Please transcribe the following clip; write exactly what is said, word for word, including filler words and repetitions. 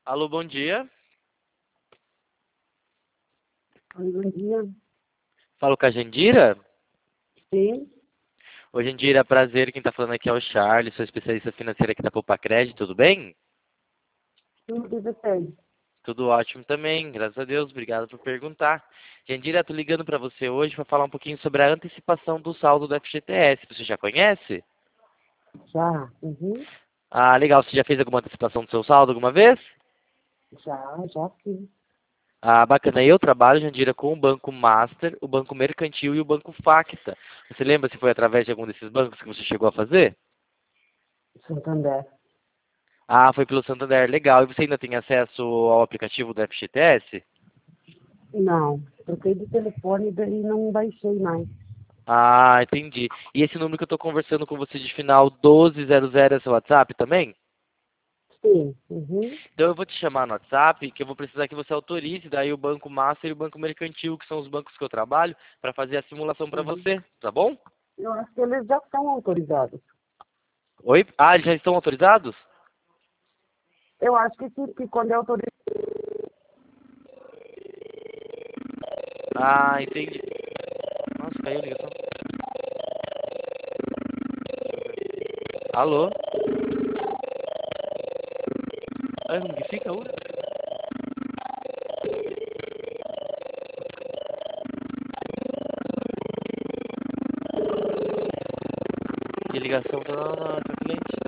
Alô, bom dia. Oi, bom dia. Falo com a Jandira? Sim, Oi, Jandira, prazer. Quem tá falando aqui é o Charles, sou especialista financeira aqui da Poupa Crédito, tudo bem? tudo depende. Tudo ótimo também, graças a Deus. Obrigado por perguntar. Jandira, tô ligando para você hoje para falar um pouquinho sobre a antecipação do saldo do F G T S. Você já conhece? Já, uhum, Ah, legal. Você já fez alguma antecipação do seu saldo alguma vez? já, já sim. Ah, bacana. Eu trabalho, Jandira, com o Banco Master, o Banco Mercantil e o Banco Facta. Você lembra se foi através de algum desses bancos que você chegou a fazer? Santander. Ah, foi pelo Santander. Legal. E você ainda tem acesso ao aplicativo do F G T S? Não, troquei de telefone e daí não baixei mais. Ah, entendi. E esse número que eu estou conversando com você de final doze zero zero é seu WhatsApp também? Sim, uhum, Então eu vou te chamar no WhatsApp, que eu vou precisar que você autorize daí o Banco Master e o Banco Mercantil, que são os bancos que eu trabalho, para fazer a simulação para uhum. você, tá bom? Eu acho que eles já estão autorizados. Oi? Ah, eles já estão autorizados? Eu acho que, que, que quando é autorizado. Ah, entendi. Nossa, caiu a ligação. Alô? Ah, como que fica? Ui. Que ligação tá na, na, na cliente.